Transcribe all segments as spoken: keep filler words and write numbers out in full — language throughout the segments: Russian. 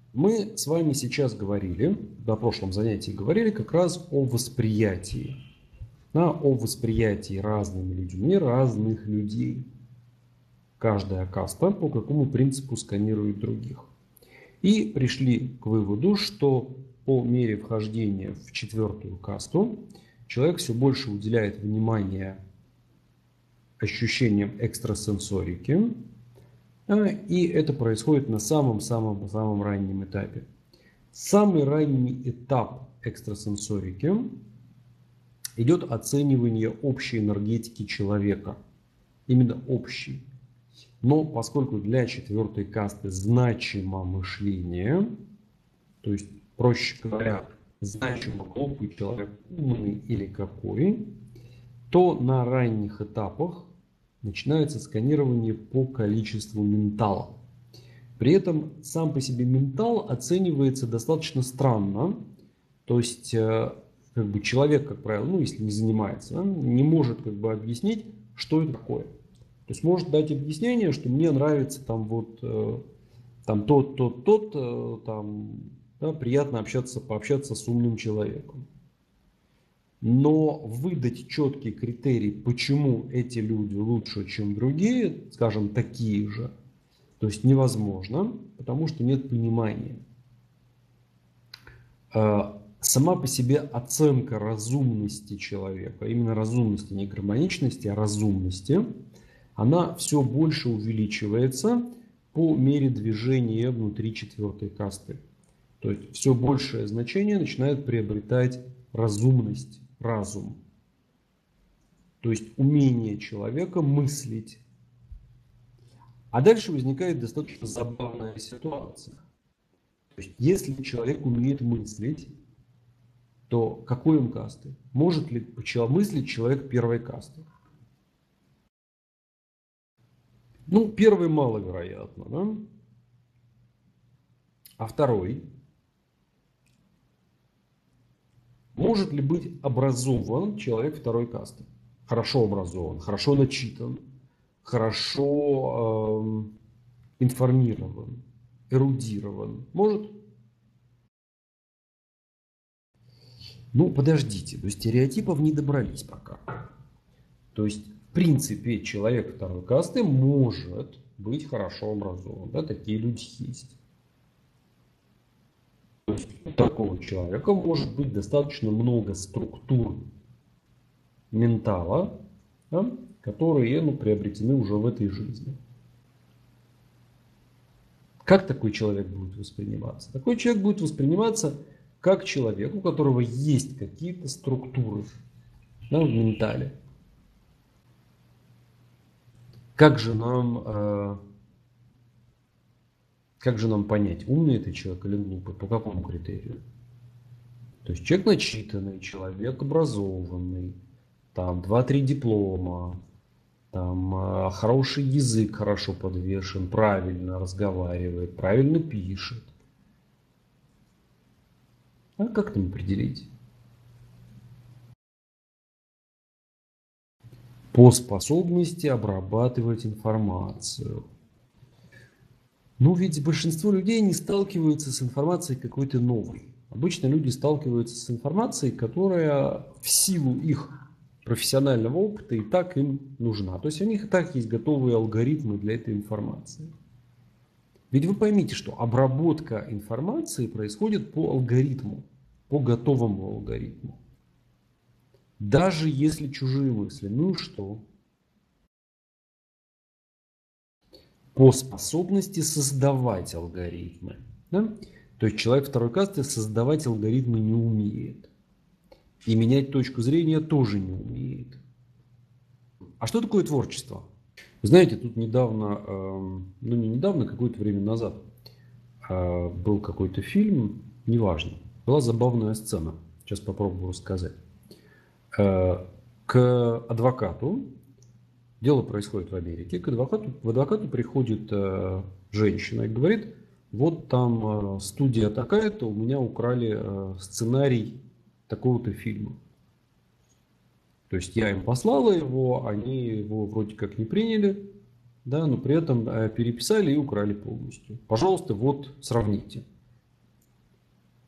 Мы с вами сейчас говорили, на прошлом занятии говорили как раз о восприятии. Да, о восприятии разными людьми разных людей. Каждая каста по какому принципу сканирует других. И пришли к выводу, что по мере вхождения в четвертую касту человек все больше уделяет внимания ощущениям экстрасенсорики, и это происходит на самом-самом-самом раннем этапе. Самый ранний этап экстрасенсорики идет оценивание общей энергетики человека. Именно общей. Но поскольку для четвертой касты значимо мышление, то есть, проще говоря, значимо глупый человек, умный или какой, то на ранних этапах начинается сканирование по количеству ментала. При этом сам по себе ментал оценивается достаточно странно. То есть как бы человек, как правило, ну если не занимается, не может как бы объяснить, что это такое. То есть может дать объяснение, что мне нравится там вот там тот, тот, тот, там да, приятно общаться, пообщаться с умным человеком. Но выдать четкий критерий, почему эти люди лучше, чем другие, скажем, такие же, то есть невозможно, потому что нет понимания. Сама по себе оценка разумности человека, именно разумности, не гармоничности, а разумности, она все больше увеличивается по мере движения внутри четвертой касты. То есть все большее значение начинает приобретать разумность, разум. То есть умение человека мыслить. А дальше возникает достаточно забавная ситуация. То есть если человек умеет мыслить, то какой он касты? Может ли мыслить человек первой касты? Ну, первый маловероятно, да? А второй? Может ли быть образован человек второй касты? Хорошо образован, хорошо начитан, хорошо э, информирован, эрудирован? Может? Ну, подождите, до стереотипов не добрались пока. То есть, в принципе, человек второй касты может быть хорошо образован. Да, такие люди есть. То есть, у такого человека может быть достаточно много структур ментала, да, которые ну, приобретены уже в этой жизни. Как такой человек будет восприниматься? Такой человек будет восприниматься как человек, у которого есть какие-то структуры, да, в ментале. Как же нам, э, как же нам понять, умный это человек или глупый? По какому критерию? То есть человек начитанный, человек образованный, там два-три диплома, там э, хороший язык хорошо подвешен, правильно разговаривает, правильно пишет. А как нам определить? По способности обрабатывать информацию. Ну, ведь большинство людей не сталкиваются с информацией какой-то новой. Обычно люди сталкиваются с информацией, которая в силу их профессионального опыта и так им нужна. То есть у них и так есть готовые алгоритмы для этой информации. Ведь вы поймите, что обработка информации происходит по алгоритму, по готовому алгоритму. Даже если чужие мысли, ну и что? По способности создавать алгоритмы. Да? То есть человек второй касты создавать алгоритмы не умеет. И менять точку зрения тоже не умеет. А что такое творчество? Вы знаете, тут недавно, ну не недавно, какое-то время назад был какой-то фильм, неважно, была забавная сцена. Сейчас попробую рассказать. К адвокату, дело происходит в Америке, к адвокату, в адвокату приходит женщина и говорит, вот там студия такая-то, у меня украли сценарий такого-то фильма. То есть я им послала его, они его вроде как не приняли, да, но при этом переписали и украли полностью. Пожалуйста, вот сравните.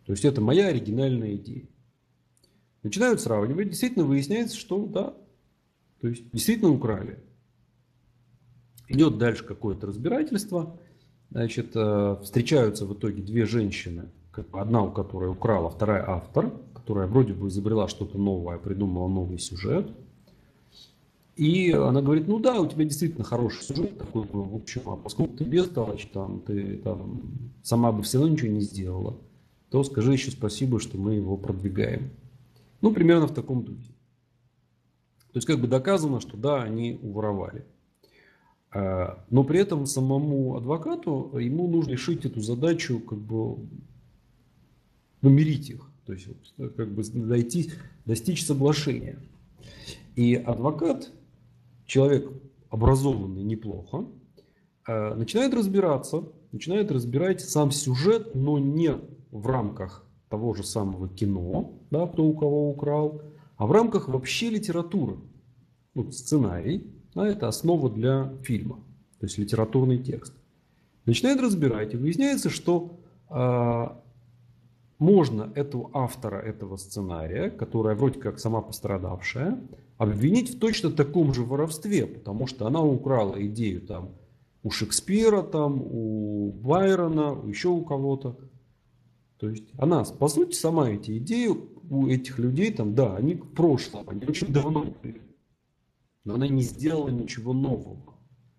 То есть это моя оригинальная идея. Начинают сравнивать, действительно выясняется, что да, то есть действительно украли. Идет дальше какое-то разбирательство. Значит, встречаются в итоге две женщины, одна у которой украла, вторая автор, которая вроде бы изобрела что-то новое, придумала новый сюжет. И она говорит, ну да, у тебя действительно хороший сюжет такой, в общем, а поскольку ты бестолочь, там, ты там, сама бы все равно ничего не сделала, то скажи еще спасибо, что мы его продвигаем. Ну, примерно в таком духе. То есть, как бы доказано, что да, они уворовали. Но при этом самому адвокату, ему нужно решить эту задачу, как бы помирить их. То есть, как бы дойти, достичь соглашения. И адвокат, человек образованный неплохо, начинает разбираться, начинает разбирать сам сюжет, но не в рамках того же самого кино, да, кто у кого украл, а в рамках вообще литературы. Ну, сценарий, да, это основа для фильма, то есть литературный текст. Начинает разбирать, и выясняется, что э, можно этого автора этого сценария, которая вроде как сама пострадавшая, обвинить в точно таком же воровстве, потому что она украла идею там у Шекспира, там, у Байрона, еще у кого-то. То есть она, по сути, сама эти идеи у этих людей, там, да, они в прошлом, они очень давно были. Но она не сделала ничего нового.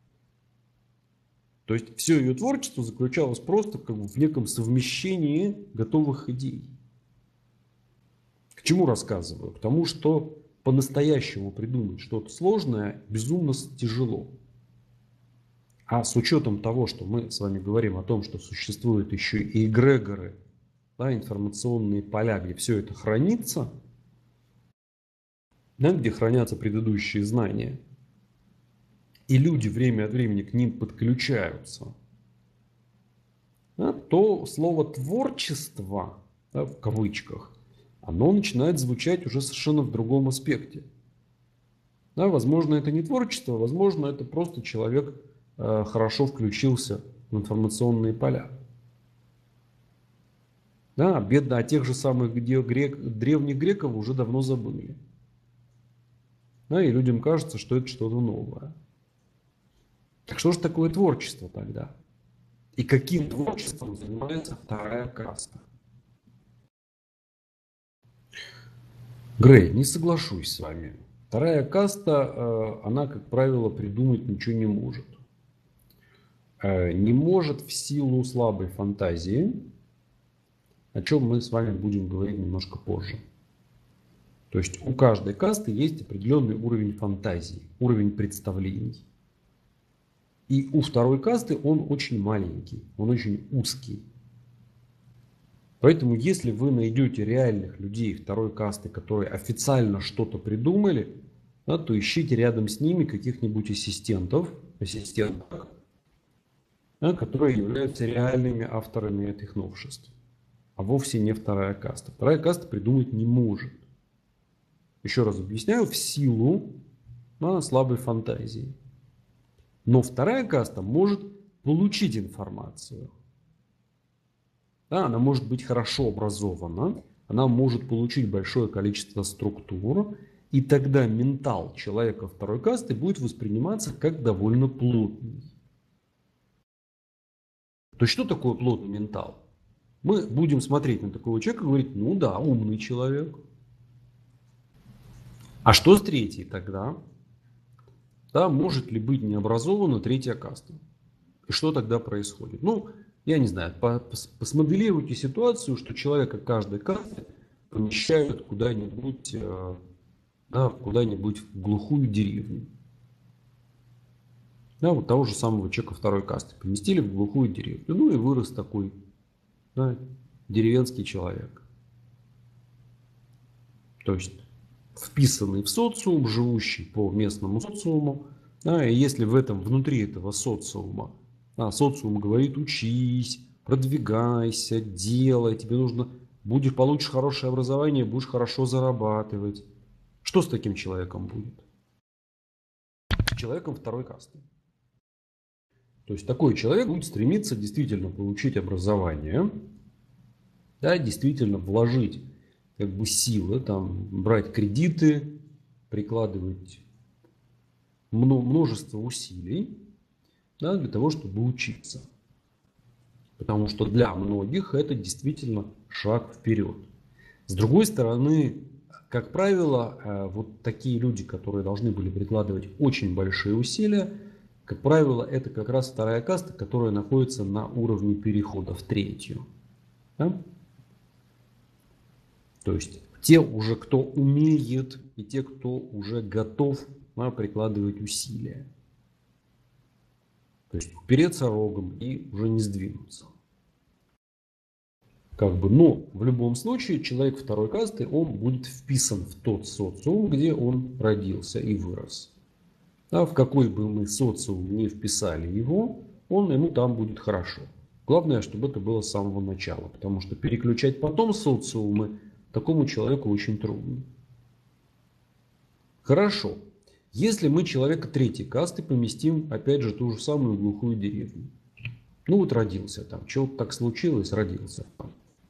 То есть все ее творчество заключалось просто как бы в неком совмещении готовых идей. К чему рассказываю? К тому, что по-настоящему придумать что-то сложное безумно тяжело. А с учетом того, что мы с вами говорим о том, что существуют еще и эгрегоры, да, информационные поля, где все это хранится, да, где хранятся предыдущие знания, и люди время от времени к ним подключаются, да, то слово «творчество», да, в кавычках, оно начинает звучать уже совершенно в другом аспекте. Да, возможно, это не творчество, возможно, это просто человек э, хорошо включился в информационные поля. Да, бедно, о тех же самых грек, древних греков уже давно забыли. Да, и людям кажется, что это что-то новое. Так что же такое творчество тогда? И каким творчеством занимается вторая каста? Грей, не соглашусь с вами. Вторая каста, она, как правило, придумать ничего не может. Не может в силу слабой фантазии, о чем мы с вами будем говорить немножко позже. То есть у каждой касты есть определенный уровень фантазии, уровень представлений. И у второй касты он очень маленький, он очень узкий. Поэтому если вы найдете реальных людей второй касты, которые официально что-то придумали, да, то ищите рядом с ними каких-нибудь ассистентов, ассистенток, да, которые являются реальными авторами этих новшеств. А вовсе не вторая каста. Вторая каста придумать не может. Еще раз объясняю, в силу, да, слабой фантазии. Но вторая каста может получить информацию. Да, она может быть хорошо образована, она может получить большое количество структур, и тогда ментал человека второй касты будет восприниматься как довольно плотный. То есть что такое плотный ментал? Мы будем смотреть на такого человека и говорить, ну да, умный человек. А что с третьей тогда? Да, может ли быть необразована третья каста? И что тогда происходит? Ну, я не знаю, посмоделируйте ситуацию, что человека каждой касты помещают куда-нибудь, да, куда-нибудь в глухую деревню. Да, вот того же самого человека второй касты поместили в глухую деревню. Ну и вырос такой, да, деревенский человек. То есть вписанный в социум, живущий по местному социуму. Да, и если в этом, внутри этого социума, да, социум говорит: учись, продвигайся, делай, тебе нужно, будешь, получишь хорошее образование, будешь хорошо зарабатывать. Что с таким человеком будет? С человеком второй касты. То есть такой человек будет стремиться действительно получить образование, Да, действительно вложить как бы силы, там, брать кредиты, прикладывать множество усилий, да, для того, чтобы учиться. Потому что для многих это действительно шаг вперед. С другой стороны, как правило, вот такие люди, которые должны были прикладывать очень большие усилия, как правило, это как раз вторая каста, которая находится на уровне перехода в третью. Да? То есть те уже, кто умеет, и те, кто уже готов, да, прикладывать усилия. То есть упереться рогом и уже не сдвинуться. Как бы, но в любом случае человек второй касты, он будет вписан в тот социум, где он родился и вырос. А в какой бы мы социум не вписали его, он ему там будет хорошо. Главное, чтобы это было с самого начала, потому что переключать потом социумы такому человеку очень трудно. Хорошо. Если мы человека третьей касты поместим, опять же, ту же самую глухую деревню. Ну вот родился там, чего-то так случилось, родился там.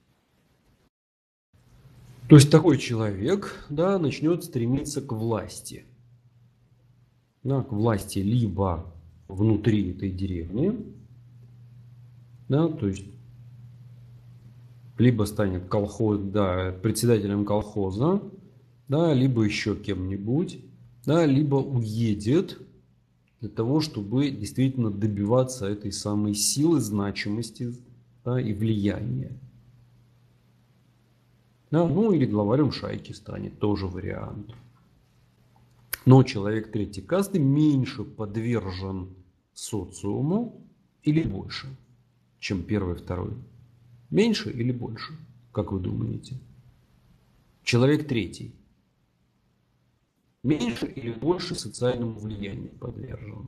То есть такой человек, да, начнет стремиться к власти. Да, к власти либо внутри этой деревни, да, то есть либо станет колхоз, да, председателем колхоза, да, либо еще кем-нибудь, да, либо уедет для того, чтобы действительно добиваться этой самой силы, значимости, да, и влияния. Да, ну или главарем шайки станет, тоже вариант. Но человек третьей касты меньше подвержен социуму или больше, чем первый, второй. Меньше или больше, как вы думаете? Человек третий меньше или больше социальному влиянию подвержен?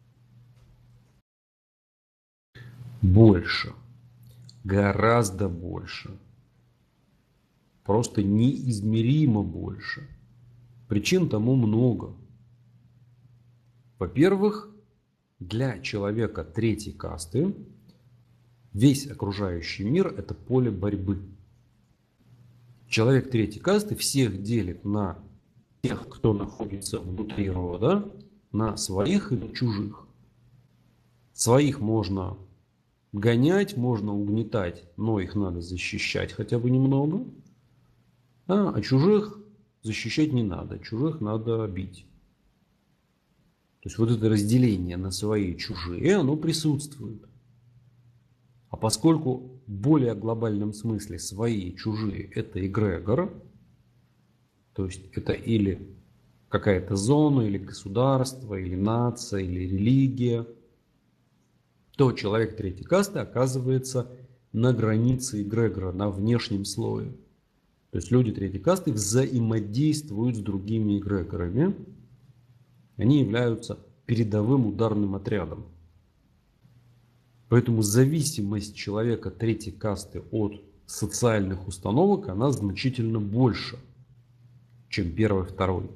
Больше. Гораздо больше. Просто неизмеримо больше. Причин тому много. Во-первых, для человека третьей касты весь окружающий мир – это поле борьбы. Человек третьей касты всех делит на тех, кто находится внутри рода, на своих и на чужих. Своих можно гонять, можно угнетать, но их надо защищать хотя бы немного. А, а чужих защищать не надо, чужих надо бить. То есть вот это разделение на свои и чужие, оно присутствует. А поскольку в более глобальном смысле свои и чужие – это эгрегор, то есть это или какая-то зона, или государство, или нация, или религия, то человек третьей касты оказывается на границе эгрегора, на внешнем слое. То есть люди третьей касты взаимодействуют с другими эгрегорами. Они являются передовым ударным отрядом. Поэтому зависимость человека третьей касты от социальных установок, она значительно больше, чем первый, второй.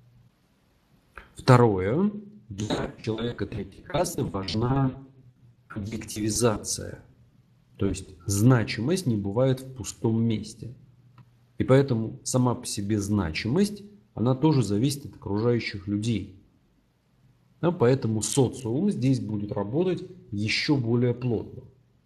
Второе. Для человека третьей касты важна объективизация. То есть значимость не бывает в пустом месте. И поэтому сама по себе значимость, она тоже зависит от окружающих людей. Да, поэтому социум здесь будет работать еще более плотно.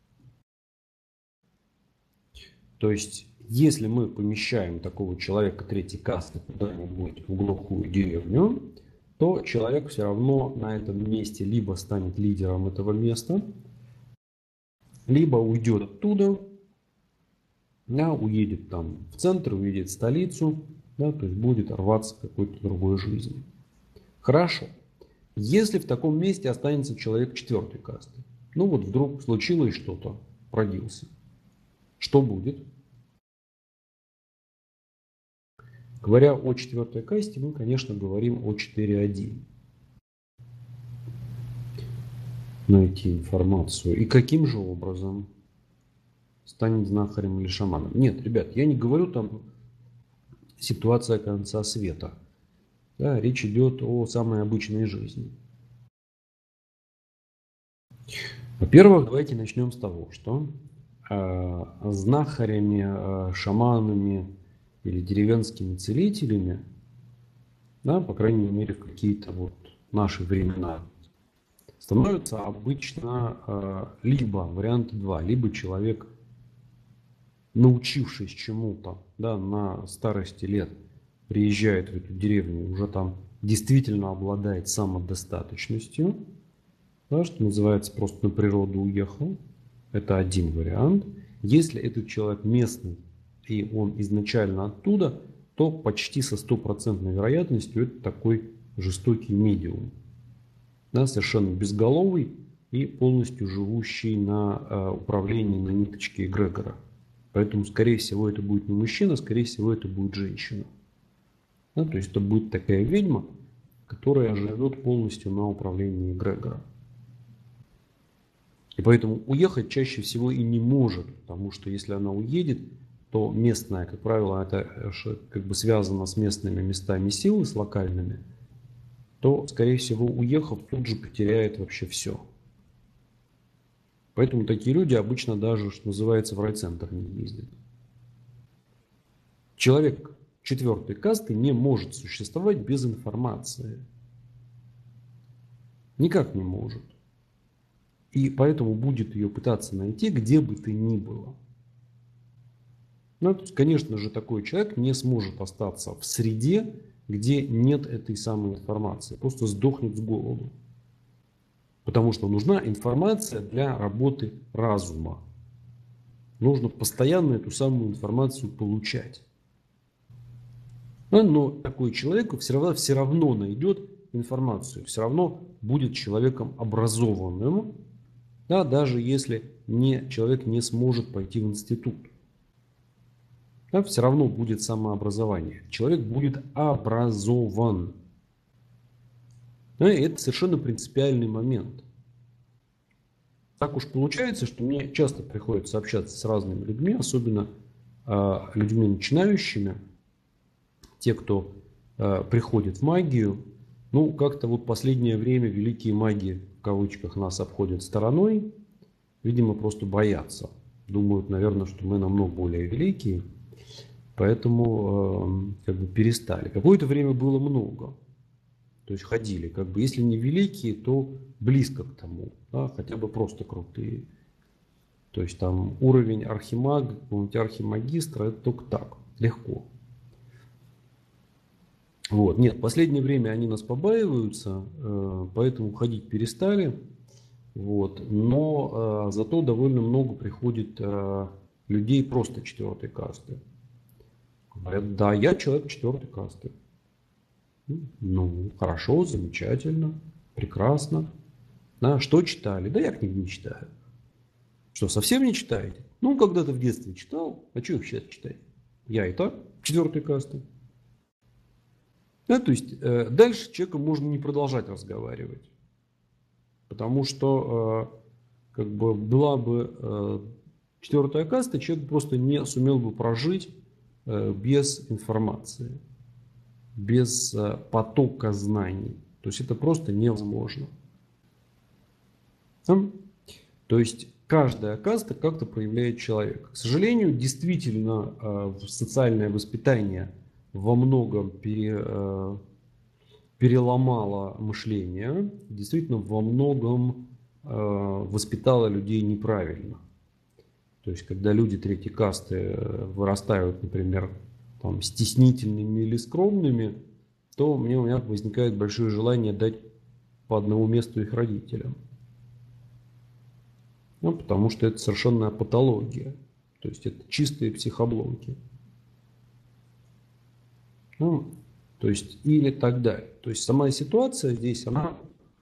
То есть, если мы помещаем такого человека третьей касты куда-нибудь в глухую деревню, то человек все равно на этом месте либо станет лидером этого места, либо уйдет оттуда, да, уедет там в центр, уедет в столицу, да, то есть будет рваться к какой-то другой жизни. Хорошо. Если в таком месте останется человек четвертой касты, ну вот вдруг случилось что-то, родился, что будет? Говоря о четвертой касте, мы, конечно, говорим о четыре один. Найти информацию. И каким же образом станет знахарем или шаманом? Нет, ребят, я не говорю там ситуация конца света. Да, речь идет о самой обычной жизни. Во-первых, давайте начнем с того, что э, знахарями, э, шаманами или деревенскими целителями, да, по крайней мере, в какие-то вот наши времена, становится обычно э, либо вариант два, либо человек, научившись чему-то, да, на старости лет, приезжает в эту деревню, уже там действительно обладает самодостаточностью, да, что называется, просто на природу уехал. Это один вариант. Если этот человек местный и он изначально оттуда, то почти со стопроцентной вероятностью это такой жестокий медиум. Да, совершенно безголовый и полностью живущий на э, управлении на ниточке эгрегора. Поэтому, скорее всего, это будет не мужчина, скорее всего, это будет женщина. Да, то есть это будет такая ведьма, которая живет полностью на управлении эгрегора. И поэтому уехать чаще всего и не может, потому что если она уедет, то местная, как правило, это как бы связано с местными местами силы, с локальными, то, скорее всего, уехав, тут же потеряет вообще все. Поэтому такие люди обычно даже, что называется, в райцентр не ездят. Человек четвертой касты не может существовать без информации. Никак не может. И поэтому будет ее пытаться найти, где бы то ни было. Ну, то есть, конечно же, такой человек не сможет остаться в среде, где нет этой самой информации. Просто сдохнет с голоду. Потому что нужна информация для работы разума. Нужно постоянно эту самую информацию получать. Но такой человек все равно, все равно найдет информацию. Все равно будет человеком образованным. Да, даже если не, человек не сможет пойти в институт. Да, все равно будет самообразование. Человек будет образован. Да, и это совершенно принципиальный момент. Так уж получается, что мне часто приходится общаться с разными людьми, особенно э, людьми начинающими, те, кто э, приходит в магию. Ну, как-то вот последнее время великие маги, в кавычках, нас обходят стороной. Видимо, просто боятся. Думают, наверное, что мы намного более великие. Поэтому э, как бы перестали. Какое-то время было много. То есть ходили, как бы, если не великие, то близко к тому. Да, хотя бы просто крутые. То есть там уровень архимага, какого-нибудь архимагистра, это только так, легко. Вот. Нет, в последнее время они нас побаиваются, э, поэтому ходить перестали. Вот. Но э, зато довольно много приходит э, людей просто четвертой касты. Говорят, да, я человек четвертой касты. Ну, хорошо, замечательно, прекрасно. Да, что читали? Да я книг не читаю. Что, совсем не читаете? Ну, когда-то в детстве читал, а что их сейчас читать? Я и так четвертой касты. Да, то есть э, дальше с человеком можно не продолжать разговаривать. Потому что э, как бы была бы э, четвертая каста, человек просто не сумел бы прожить э, без информации, без э, потока знаний. То есть это просто невозможно. Да? То есть каждая каста как-то проявляет человека. К сожалению, действительно э, социальное воспитание во многом пере, э, переломало мышление, действительно во многом э, воспитало людей неправильно. То есть, когда люди третьей касты вырастают, например, там, стеснительными или скромными, то мне, у меня возникает большое желание дать по одному месту их родителям. Ну, потому что это совершенная патология. То есть, это чистые психобломки. Ну, то есть, или так далее. То есть, сама ситуация здесь, она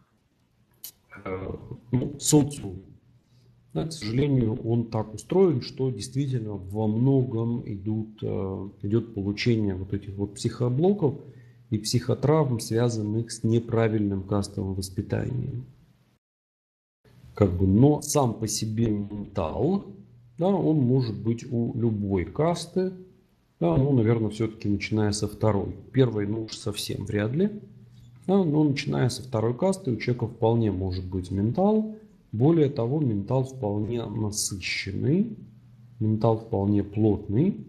э, ну, социум. Да, к сожалению, он так устроен, что действительно во многом идут, э, идет получение вот этих вот психоблоков и психотравм, связанных с неправильным кастовым воспитанием. Как бы, но сам по себе ментал, да, он может быть у любой касты. Да, ну, наверное, все-таки начиная со второй. Первой, ну уж совсем вряд ли. Да, но начиная со второй касты у человека вполне может быть ментал. Более того, ментал вполне насыщенный. ментал вполне плотный.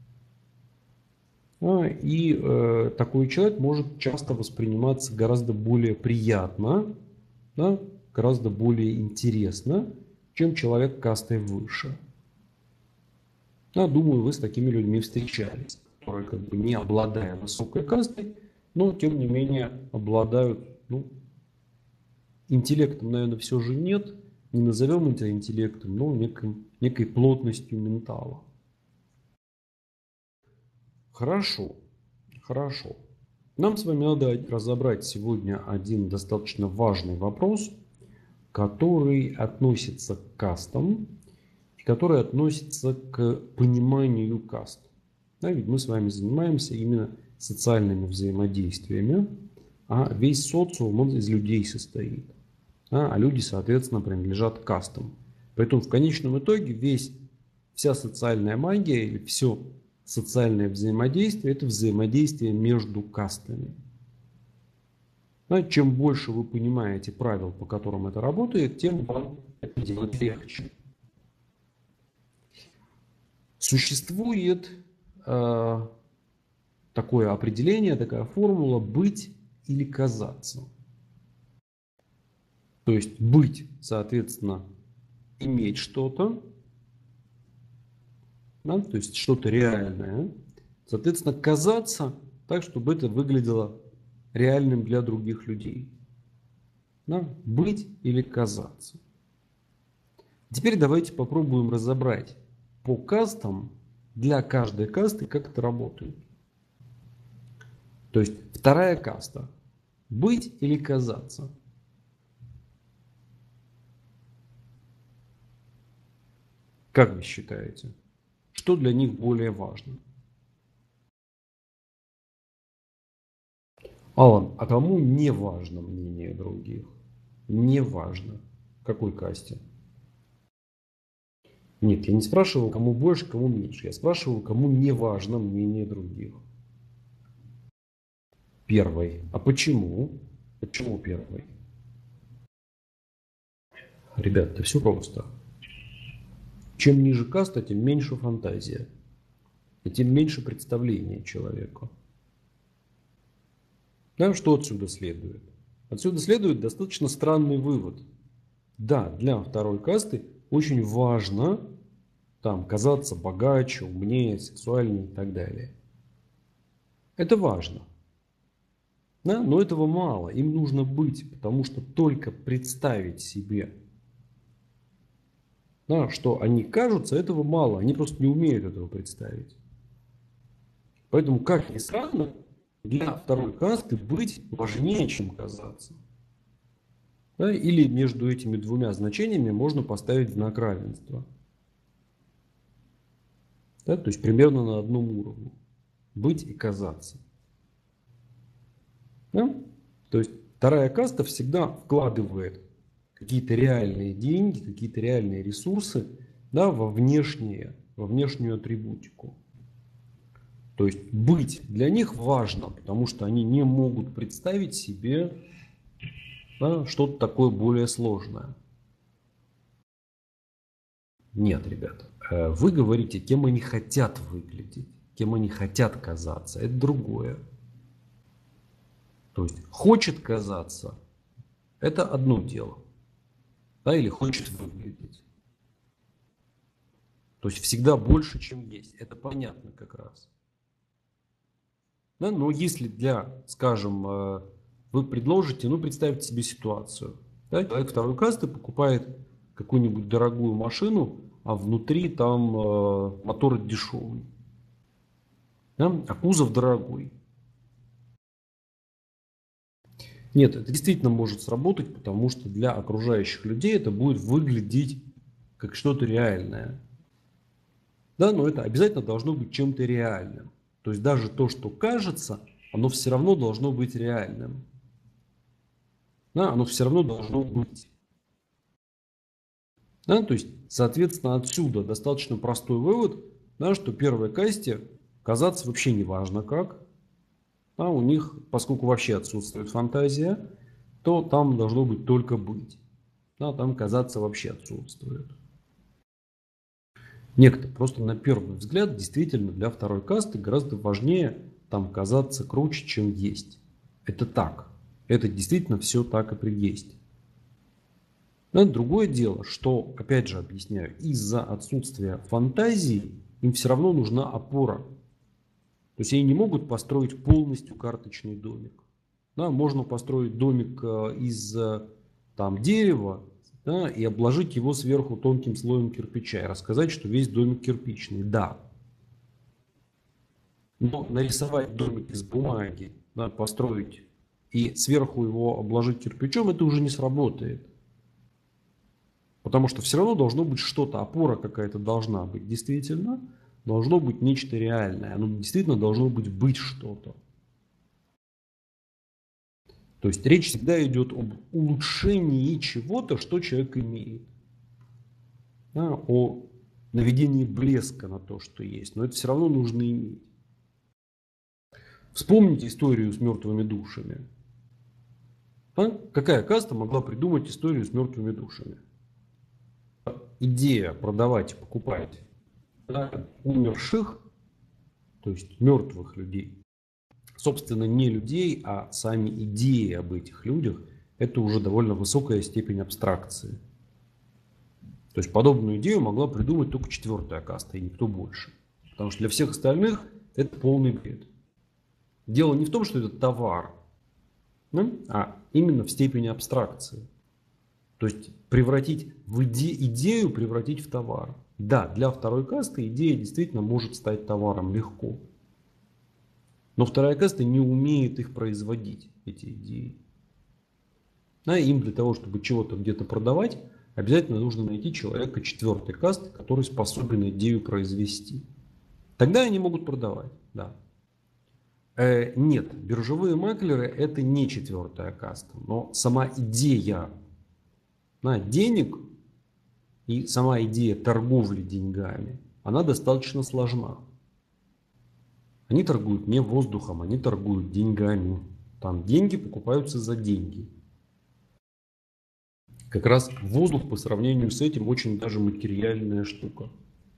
И э, такой человек может часто восприниматься гораздо более приятно, да, гораздо более интересно, чем человек кастой выше. Да, думаю, вы с такими людьми встречались, которые как бы не обладая высокой кастой, но тем не менее обладают, ну, интеллектом, наверное, все же нет, не назовем это интеллектом, но неким, некой плотностью ментала. Хорошо, хорошо. Нам с вами надо разобрать сегодня один достаточно важный вопрос, который относится к кастам, и который относится к пониманию каст. Да, ведь мы с вами занимаемся именно социальными взаимодействиями, а весь социум он из людей состоит. Да, а люди, соответственно, принадлежат кастам. Поэтому в конечном итоге весь, вся социальная магия или все социальное взаимодействие – это взаимодействие между кастами. Да, чем больше вы понимаете правил, по которым это работает, тем вам это делать легче. Существует э, такое определение, такая формула «быть или казаться». То есть быть, соответственно, иметь что-то, да, то есть что-то реальное, соответственно, казаться так, чтобы это выглядело реальным для других людей. Да? Быть или казаться. Теперь давайте попробуем разобрать по кастам, для каждой касты, как это работает. То есть вторая каста. Быть или казаться. Как вы считаете? Что для них более важно? Алан, а кому не важно мнение других? Не важно. Какой касте? Нет, я не спрашивал, кому больше, кому меньше. Я спрашивал, кому не важно мнение других. Первый. А почему? Почему первый? Ребят, это все просто. Чем ниже каста, тем меньше фантазия. И тем меньше представления человеку. Да, что отсюда следует? Отсюда следует достаточно странный вывод. Да, для второй касты очень важно там казаться богаче, умнее, сексуальнее и так далее. Это важно. Да, но этого мало. Им нужно быть, потому что только представить себе, да, что они кажутся, этого мало. Они просто не умеют этого представить. Поэтому, как ни странно, для второй касты быть важнее, чем казаться. Да, или между этими двумя значениями можно поставить знак равенства. Да, то есть примерно на одном уровне. Быть и казаться. Да? То есть вторая каста всегда вкладывает какие-то реальные деньги, какие-то реальные ресурсы, да, во внешнее, во внешнюю атрибутику. То есть быть для них важно, потому что они не могут представить себе, да, что-то такое более сложное. Нет, ребята, вы говорите, кем они хотят выглядеть, кем они хотят казаться. Это другое. То есть хочет казаться, это одно дело. Да, или хочет выглядеть. То есть всегда больше, чем есть. Это понятно как раз. Да, но если для, скажем, вы предложите, ну представьте себе ситуацию. Да, человек второй касты покупает какую-нибудь дорогую машину, а внутри там э, мотор дешевый. Да, а кузов дорогой. Нет, это действительно может сработать, потому что для окружающих людей это будет выглядеть как что-то реальное. Да, но это обязательно должно быть чем-то реальным. То есть даже то, что кажется, оно все равно должно быть реальным. Да, оно все равно должно быть. Да, то есть, соответственно, отсюда достаточно простой вывод, да, что первой касте казаться вообще не важно как. Да, у них, поскольку вообще отсутствует фантазия, то там должно быть только быть. Да, там казаться вообще отсутствует. Некто просто на первый взгляд действительно для второй касты гораздо важнее там казаться круче, чем есть. Это так. Это действительно все так и есть. Но другое дело, что, опять же объясняю, из-за отсутствия фантазии им все равно нужна опора. То есть они не могут построить полностью карточный домик. Да, можно построить домик из там, дерева, да, и обложить его сверху тонким слоем кирпича и рассказать, что весь домик кирпичный. Да. Но нарисовать домик из бумаги, да, построить и сверху его обложить кирпичом, это уже не сработает. Потому что все равно должно быть что-то, опора какая-то должна быть действительно, должно быть нечто реальное, оно действительно должно быть быть что-то. То есть речь всегда идет об улучшении чего-то, что человек имеет. Да, о наведении блеска на то, что есть. Но это все равно нужно иметь. Вспомните историю с мертвыми душами. А? Какая каста могла придумать историю с мертвыми душами? Идея продавать и покупать, да, умерших, то есть мертвых людей. Собственно, не людей, а сами идеи об этих людях, это уже довольно высокая степень абстракции. То есть подобную идею могла придумать только четвертая каста и никто больше. Потому что для всех остальных это полный бред. Дело не в том, что это товар, да, а именно в степени абстракции. То есть превратить в иде, идею, превратить в товар. Да, для второй касты идея действительно может стать товаром легко. Но вторая каста не умеет их производить, эти идеи. А им для того, чтобы чего-то где-то продавать, обязательно нужно найти человека четвертой касты, который способен идею произвести. Тогда они могут продавать, да. Э, нет, биржевые маклеры это не четвертая каста, но сама идея на денег и сама идея торговли деньгами, она достаточно сложна. Они торгуют не воздухом, они торгуют деньгами. Там деньги покупаются за деньги. Как раз воздух по сравнению с этим очень даже материальная штука.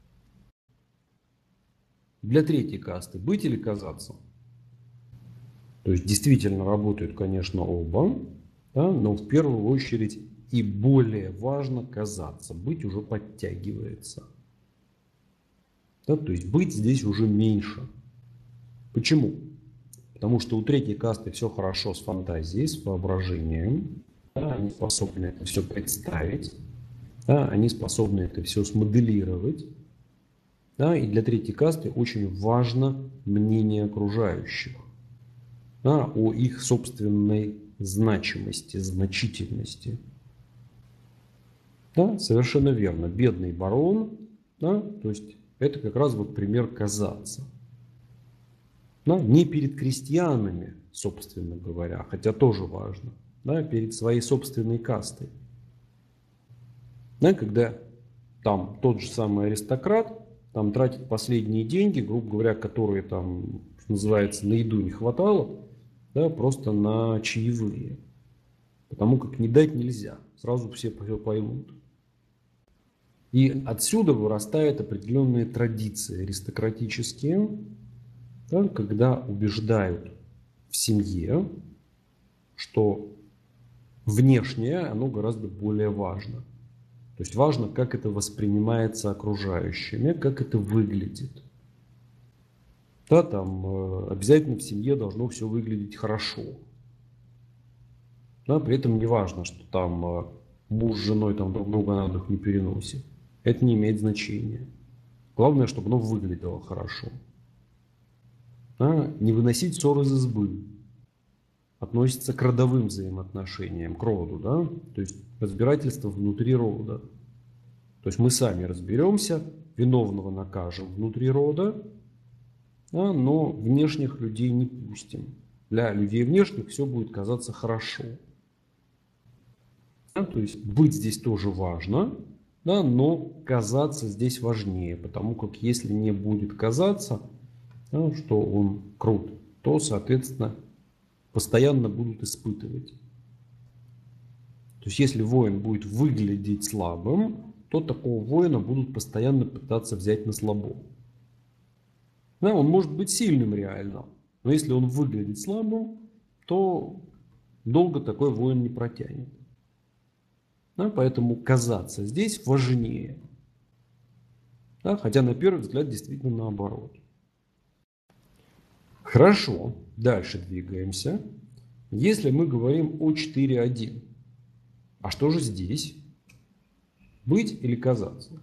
Для третьей касты быть или казаться? То есть действительно работают, конечно, оба, да, но в первую очередь и более важно казаться. Быть уже подтягивается. Да, то есть быть здесь уже меньше. Почему? Потому что у третьей касты все хорошо с фантазией, с воображением. Да, они способны это все представить. Да, они способны это все смоделировать. Да, и для третьей касты очень важно мнение окружающих. Да, о их собственной значимости, значительности. Да, совершенно верно. Бедный барон, да, то есть это как раз вот пример казаться. Да, не перед крестьянами, собственно говоря, хотя тоже важно, да, перед своей собственной кастой. Да, когда там тот же самый аристократ там тратит последние деньги, грубо говоря, которые там, что называется, на еду не хватало, да, просто на чаевые. Потому как не дать нельзя, сразу все поймут. И отсюда вырастают определенные традиции аристократические, да, когда убеждают в семье, что внешнее, оно гораздо более важно. То есть важно, как это воспринимается окружающими, как это выглядит. Да, там э, обязательно в семье должно все выглядеть хорошо. Да, при этом не важно, что там э, муж с женой там друг друга на дух не переносит. Это не имеет значения. Главное, чтобы оно выглядело хорошо. Да, не выносить ссор из избы. Относится к родовым взаимоотношениям, к роду. Да? То есть разбирательство внутри рода. То есть мы сами разберемся, виновного накажем внутри рода, да, но внешних людей не пустим. Для людей внешних все будет казаться хорошо. Да, то есть быть здесь тоже важно, да, но казаться здесь важнее, потому как если не будет казаться, да, что он крут, то, соответственно, постоянно будут испытывать. То есть если воин будет выглядеть слабым, то такого воина будут постоянно пытаться взять на слабо. Да, он может быть сильным реально, но если он выглядит слабым, то долго такой воин не протянет. Да, поэтому казаться здесь важнее. Да, хотя на первый взгляд действительно наоборот. Хорошо, дальше двигаемся. Если мы говорим о четыре один, а что же здесь? Быть или казаться?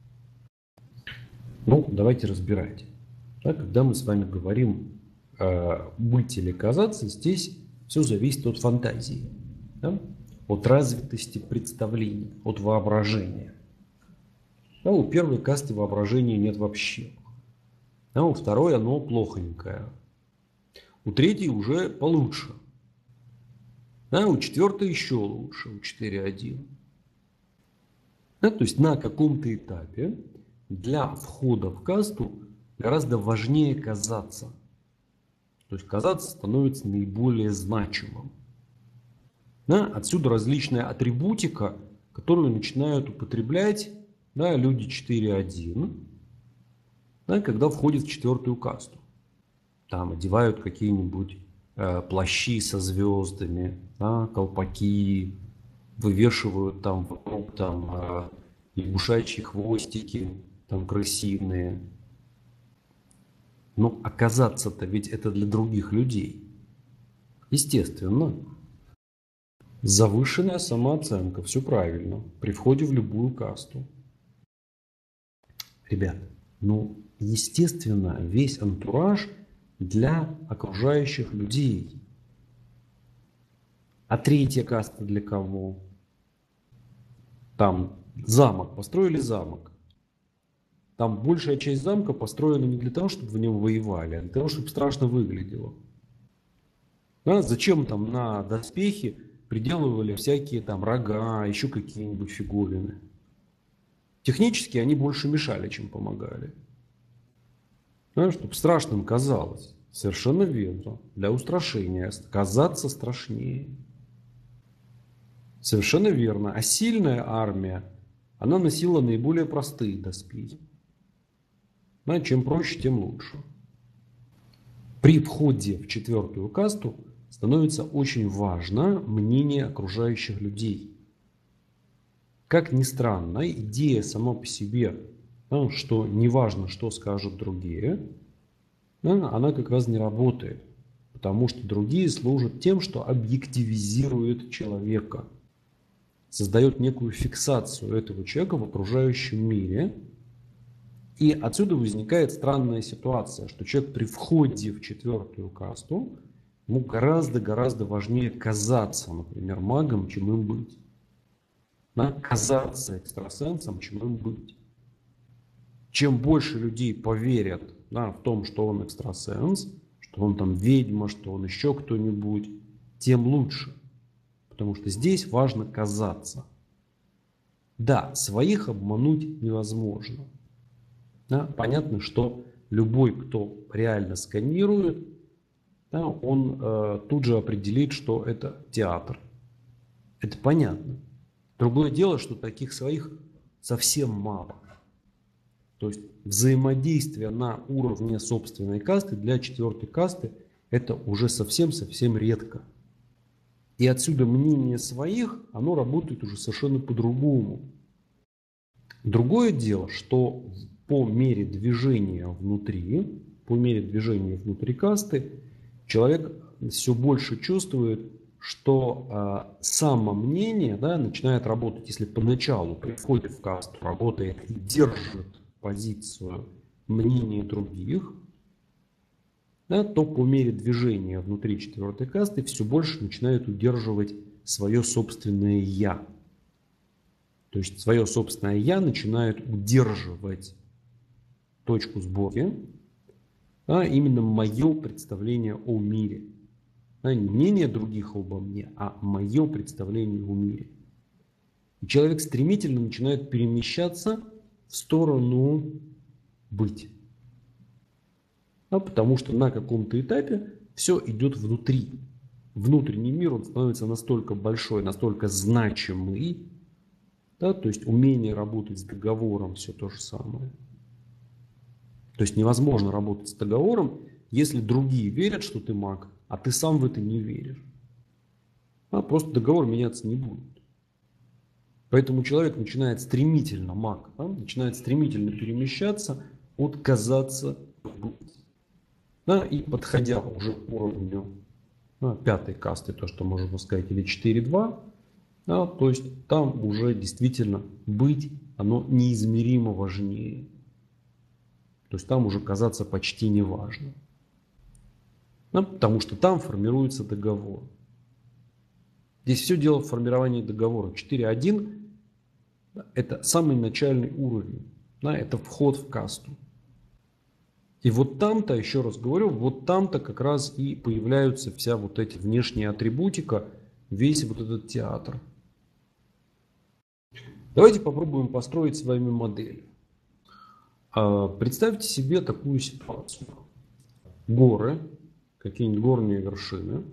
Ну, давайте разбирать. Да, когда мы с вами говорим э, быть или казаться, здесь все зависит от фантазии, да? От развитости представления, от воображения. Да, у первой касты воображения нет вообще. Да, у второй оно плохонькое. У третьей уже получше. Да, у четвертой еще лучше, у четыре один. Да, то есть на каком-то этапе для входа в касту гораздо важнее казаться. То есть казаться становится наиболее значимым. Да, отсюда различная атрибутика, которую начинают употреблять, да, люди четыре один, да, когда входят в четвертую касту. Там одевают какие-нибудь э, плащи со звездами, да, колпаки, вывешивают там вокруг там э, лягушачьи хвостики, там крысиные. Но оказаться-то ведь это для других людей. Естественно. Завышенная самооценка, все правильно, при входе в любую касту. Ребят, ну, естественно, весь антураж для окружающих людей. А третья каста для кого? Там замок, построили замок. Там большая часть замка построена не для того, чтобы в нем воевали, а для того, чтобы страшно выглядело. Да, зачем там на доспехи приделывали всякие там рога, еще какие-нибудь фиговины? Технически они больше мешали, чем помогали. Да, чтобы страшным казалось. Совершенно верно. Для устрашения. Казаться страшнее. Совершенно верно. А сильная армия, она носила наиболее простые доспехи. Да, чем проще, тем лучше. При входе в четвертую касту становится очень важно мнение окружающих людей. Как ни странно, идея сама по себе, да, что не важно, что скажут другие, да, она как раз не работает. Потому что другие служат тем, что объективизирует человека. Создает некую фиксацию этого человека в окружающем мире. И отсюда возникает странная ситуация, что человек при входе в четвертую касту, ему гораздо-гораздо важнее казаться, например, магом, чем им быть. Да, казаться экстрасенсом, чем им быть. Чем больше людей поверят, да, в том, что он экстрасенс, что он там ведьма, что он еще кто-нибудь, тем лучше. Потому что здесь важно казаться. Да, своих обмануть невозможно. Да, понятно, что любой, кто реально сканирует, да, он э, тут же определит, что это театр. Это понятно. Другое дело, что таких своих совсем мало. То есть взаимодействие на уровне собственной касты для четвертой касты это уже совсем-совсем редко. И отсюда мнение своих, оно работает уже совершенно по-другому. Другое дело, что по мере движения внутри, по мере движения внутри касты, человек все больше чувствует, что э, самомнение, да, начинает работать. Если поначалу при входе в касту работает и держит позицию мнения других, да, то по мере движения внутри четвертой касты все больше начинает удерживать свое собственное «я». То есть свое собственное «я» начинает удерживать точку сборки, да, именно мое представление о мире. Да, не мнение других обо мне, а мое представление о мире. И человек стремительно начинает перемещаться в сторону быть. Да, потому что на каком-то этапе все идет внутри. Внутренний мир он становится настолько большой, настолько значимый, Да, то есть умение работать с договором все то же самое. То есть невозможно работать с договором, если другие верят, что ты маг, а ты сам в это не веришь. А просто договор меняться не будет. Поэтому человек начинает стремительно, маг, да, начинает стремительно перемещаться от казаться к быть. Да, и подходя уже к уровню да, пятой касты, то, что можно сказать, или четыре два, да, то есть там уже действительно быть, оно неизмеримо важнее. То есть там уже казаться почти не важно. Да, потому что там формируется договор. Здесь все дело в формировании договора. четыре один да, это самый начальный уровень. Да, это вход в касту. И вот там-то, еще раз говорю, вот там-то как раз и появляются вся вот эти внешние атрибутика, весь вот этот театр. Давайте попробуем построить с вами модель. Представьте себе такую ситуацию. Горы, какие-нибудь горные вершины.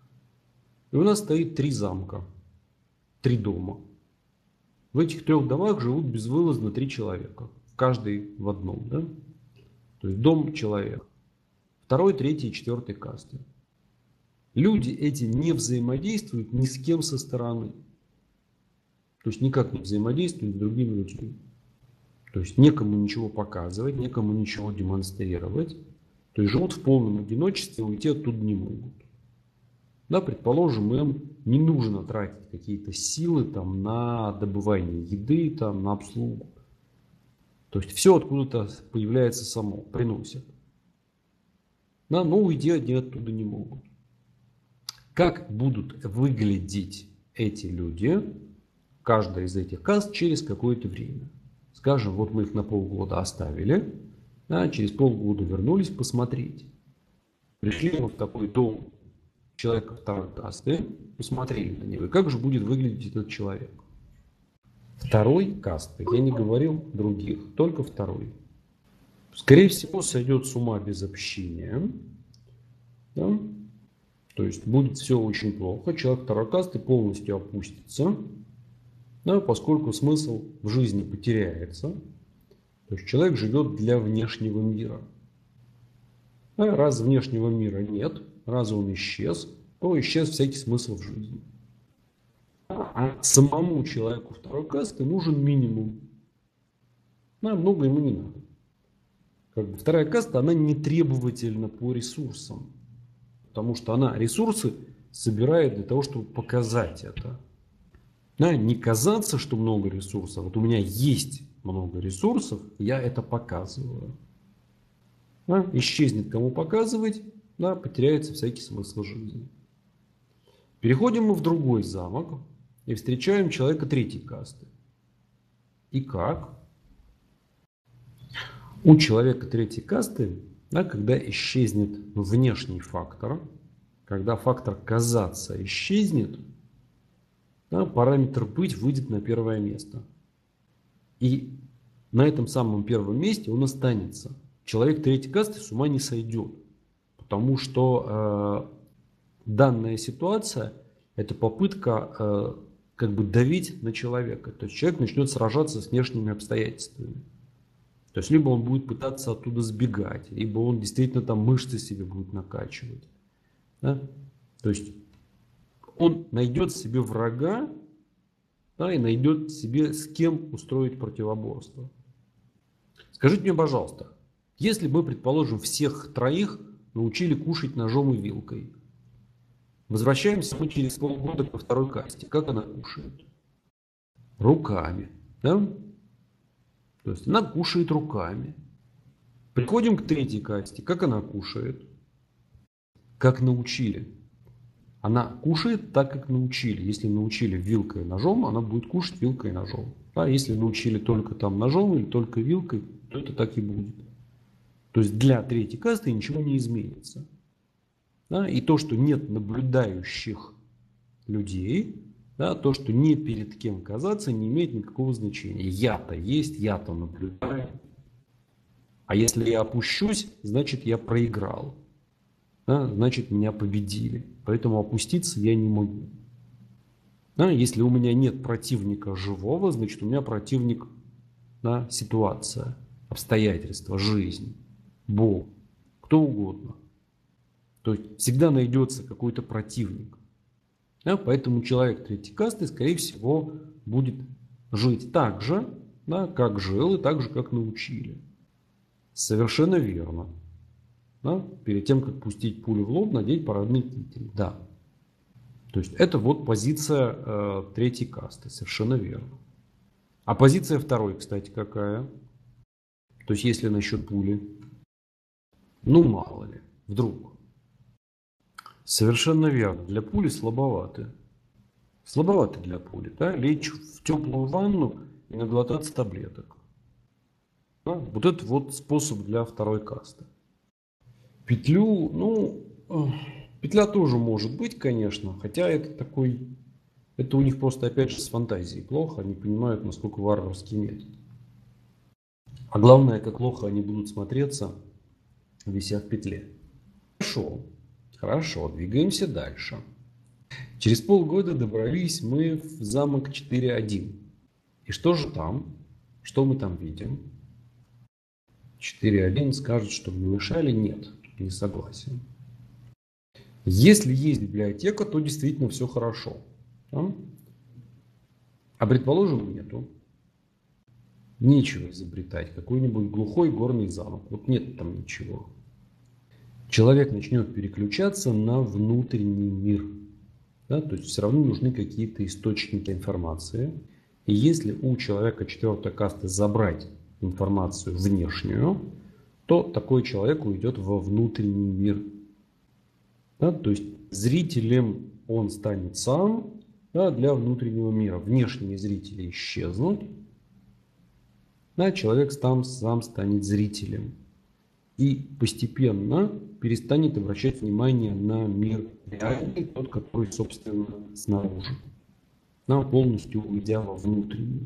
И у нас стоит три замка, три дома. В этих трех домах живут безвылазно три человека. Каждый в одном, да? То есть дом человек. Второй, третий и четвертый касты. Люди эти не взаимодействуют ни с кем со стороны. То есть никак не взаимодействуют с другими людьми. То есть некому ничего показывать, некому ничего демонстрировать. То есть живут в полном одиночестве, уйти оттуда не могут. Да, предположим, им не нужно тратить какие-то силы там, на добывание еды, там, на обслугу. То есть все откуда-то появляется само, приносит. Да, но уйти они оттуда не могут. Как будут выглядеть эти люди, каждая из этих каст, через какое-то время? Скажем, вот мы их на полгода оставили, да, через полгода вернулись посмотреть. Пришли мы в такой дом человека второй касты, посмотрели на него. И как же будет выглядеть этот человек? Второй касты, я не говорил других, только второй. Скорее всего, сойдет с ума без общения. Да? То есть будет все очень плохо. Человек второй касты полностью опустится, да, поскольку смысл в жизни потеряется. То есть человек живет для внешнего мира. А раз внешнего мира нет, раз он исчез, то исчез всякий смысл в жизни. А самому человеку второй касты нужен минимум. А много ему не надо. Как бы вторая каста, она не требовательна по ресурсам. Потому что она ресурсы собирает для того, чтобы показать это. Да, не казаться, что много ресурсов. Вот у меня есть много ресурсов, я это показываю. Да, исчезнет кому показывать, да, потеряется всякий смысл жизни. Переходим мы в другой замок и встречаем человека третьей касты. И как? У человека третьей касты, да, когда исчезнет внешний фактор, когда фактор казаться исчезнет, да, параметр быть выйдет на первое место. И на этом самом первом месте он останется. Человек третьей касты с ума не сойдет. Потому что э, данная ситуация – это попытка э, как бы давить на человека. То есть человек начнет сражаться с внешними обстоятельствами. То есть либо он будет пытаться оттуда сбегать, либо он действительно там мышцы себе будет накачивать. Да? То есть он найдет себе врага, да, и найдет себе с кем устроить противоборство. Скажите мне, пожалуйста, если мы, предположим, всех троих научили кушать ножом и вилкой, возвращаемся мы через полгода ко второй касте. Как она кушает? Руками. Да? То есть она кушает руками. Приходим к третьей касте. Как она кушает? Как научили. Она кушает так, как научили. Если научили вилкой и ножом, она будет кушать вилкой и ножом. А если научили только там ножом или только вилкой, то это так и будет. То есть для третьей касты ничего не изменится. Да? И то, что нет наблюдающих людей, да, то, что не перед кем казаться, не имеет никакого значения. Я-то есть, я-то наблюдаю. А если я опущусь, значит я проиграл. Да, значит меня победили. Поэтому опуститься я не могу. Да, если у меня нет противника живого, значит у меня противник, да, ситуация, обстоятельства, жизнь, Бог, кто угодно. То есть всегда найдется какой-то противник. Да, поэтому человек третьей касты, скорее всего, будет жить так же, да, как жил и так же, как научили. Совершенно верно. Да? Перед тем, как пустить пулю в лоб, надеть парадный китель. Да. То есть это вот позиция э, третьей касты. Совершенно верно. А позиция второй, кстати, какая? То есть если насчет пули. Ну, мало ли. Вдруг. Совершенно верно. Для пули слабоваты. Слабоваты для пули. Да? Лечь в теплую ванну и наглотаться таблеток. Да? Вот это вот способ для второй касты. Петлю, ну, петля тоже может быть, конечно, хотя это такой, это у них просто, опять же, с фантазией плохо, они понимают, насколько варварский метод. А главное, как плохо они будут смотреться, вися в петле. Хорошо, хорошо, двигаемся дальше. Через полгода добрались мы в замок четыре один. И что же там? Что мы там видим? четыре один скажет, что не мешали? Нет. Не согласен. Если есть библиотека, то действительно все хорошо. Да? А предположим, нету. Нечего изобретать. Какой-нибудь глухой горный замок. Вот нет там ничего. Человек начнет переключаться на внутренний мир. Да? То есть все равно нужны какие-то источники информации. И если у человека четвертой касты забрать информацию внешнюю, то такой человек уйдет во внутренний мир. Да, то есть зрителем он станет сам, да, для внутреннего мира. Внешние зрители исчезнут. Да, человек сам, сам станет зрителем. И постепенно перестанет обращать внимание на мир реальный, тот, который, собственно, снаружи. Да, полностью уйдя во внутренний.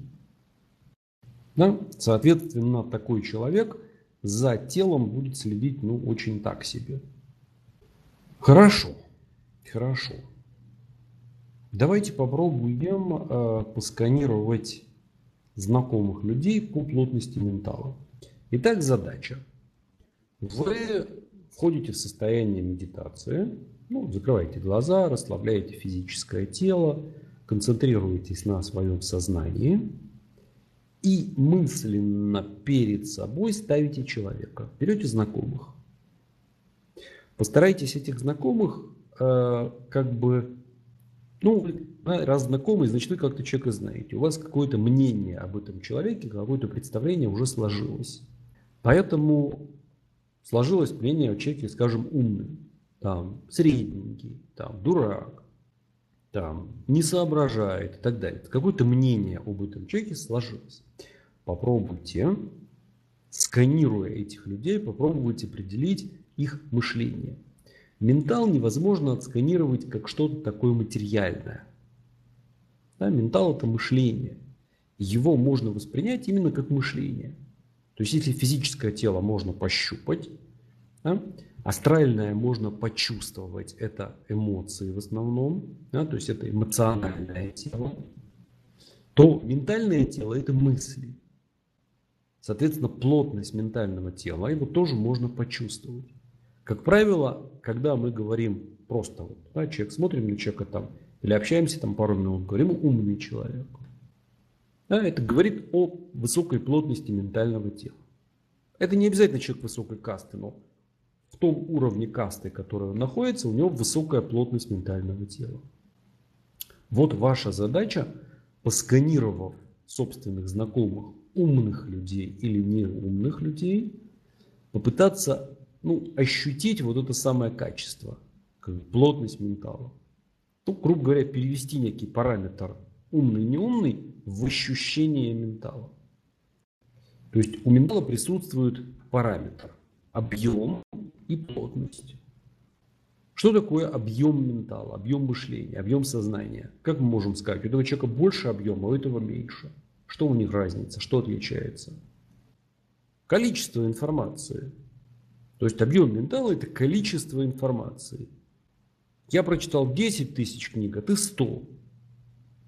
Да, соответственно, такой человек за телом будет следить, ну, очень так себе. Хорошо, хорошо. Давайте попробуем э, посканировать знакомых людей по плотности ментала. Итак, задача. Вы входите в состояние медитации, ну, закрываете глаза, расслабляете физическое тело, концентрируетесь на своем сознании. И мысленно перед собой ставите человека. Берете знакомых. Постарайтесь этих знакомых э, как бы, ну, раз знакомый, значит вы как-то человека знаете. У вас какое-то мнение об этом человеке, какое-то представление уже сложилось. Поэтому сложилось мнение о человеке, скажем, умный, там, средненький, там, дурак, там, не соображает и так далее. Какое-то мнение об этом человеке сложилось. Попробуйте, сканируя этих людей, попробуйте определить их мышление. Ментал невозможно отсканировать как что-то такое материальное. Да, ментал – это мышление. Его можно воспринять именно как мышление. То есть если физическое тело можно пощупать, да, астральное можно почувствовать, это эмоции в основном, да, то есть это эмоциональное тело, то ментальное тело – это мысли. Соответственно, плотность ментального тела, его тоже можно почувствовать. Как правило, когда мы говорим просто, вот, да, человек, смотрим на человека там, или общаемся там пару минут, говорим умный человек. Да, это говорит о высокой плотности ментального тела. Это не обязательно человек высокой касты, но в том уровне касты, который он находится, у него высокая плотность ментального тела. Вот ваша задача, посканировав собственных знакомых, умных людей или неумных людей, попытаться, ну, ощутить вот это самое качество, как плотность ментала. Ну, грубо говоря, перевести некий параметр умный-неумный в ощущение ментала. То есть у ментала присутствует параметр объем и плотность. Что такое объем ментала, объем мышления, объем сознания? Как мы можем сказать, у этого человека больше объема, а у этого меньше? Что у них разница, что отличается? Количество информации. То есть объем ментала – это количество информации. Я прочитал десять тысяч книг, а ты сто.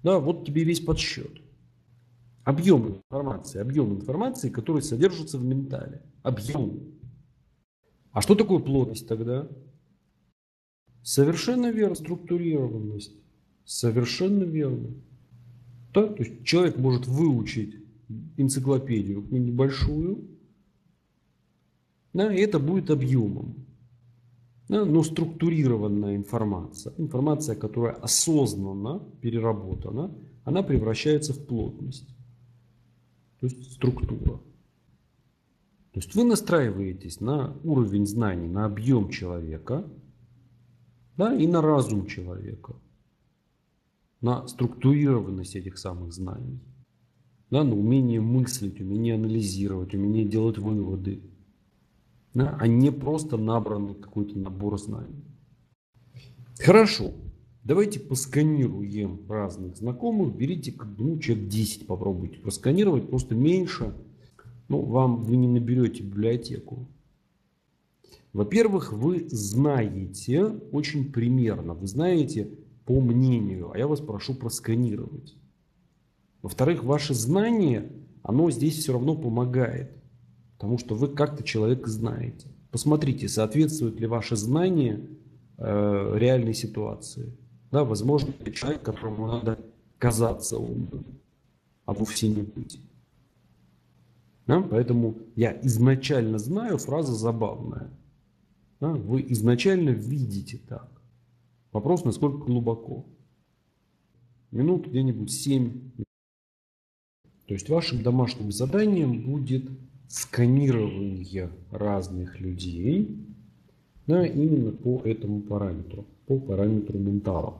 Да, вот тебе весь подсчет. Объем информации, объем информации, который содержится в ментале. Объем. А что такое плотность тогда? Совершенно верно, структурированность. Совершенно верно. Да? То есть человек может выучить энциклопедию небольшую, да, и это будет объемом. Да, но структурированная информация, информация, которая осознанно переработана, она превращается в плотность. То есть структура. То есть вы настраиваетесь на уровень знаний, на объем человека, да, и на разум человека, на структурированность этих самых знаний, да, на умение мыслить, умение анализировать, умение делать выводы, да, а не просто набранный какой-то набор знаний. Хорошо. Давайте посканируем разных знакомых. Берите, ну, человек десять попробуйте просканировать, просто меньше. Ну, вам вы не наберете библиотеку. Во-первых, вы знаете очень примерно, вы знаете по мнению, а я вас прошу просканировать. Во-вторых, ваше знание, оно здесь все равно помогает, потому что вы как-то человека знаете. Посмотрите, соответствует ли ваше знание э, реальной ситуации. Да, возможно, это человек, которому надо казаться умным, а вовсе не быть. Да? Поэтому я изначально знаю, фраза забавная. Да? Вы изначально видите так. Вопрос, насколько глубоко. Минут где-нибудь семь. То есть вашим домашним заданием будет сканирование разных людей, да, именно по этому параметру, по параметру ментала.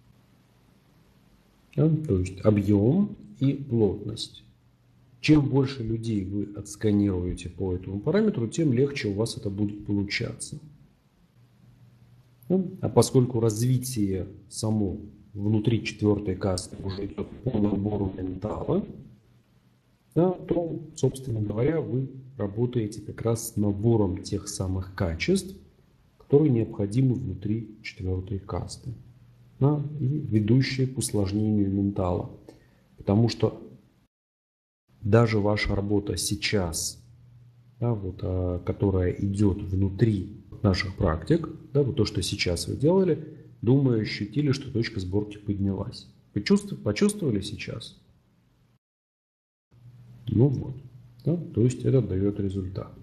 Да, то есть объем и плотность. Чем больше людей вы отсканируете по этому параметру, тем легче у вас это будет получаться. Да? А поскольку развитие само внутри четвертой касты уже идет по набору ментала, да, то, собственно говоря, вы работаете как раз с набором тех самых качеств, которые необходимы внутри четвертой касты, да, и ведущие к усложнению ментала. Потому что даже ваша работа сейчас, да, вот, а, которая идет внутри наших практик, да, вот то, что сейчас вы делали, думаю, ощутили, что точка сборки поднялась. Почувствовали, почувствовали сейчас? Ну вот, да, то есть это дает результат.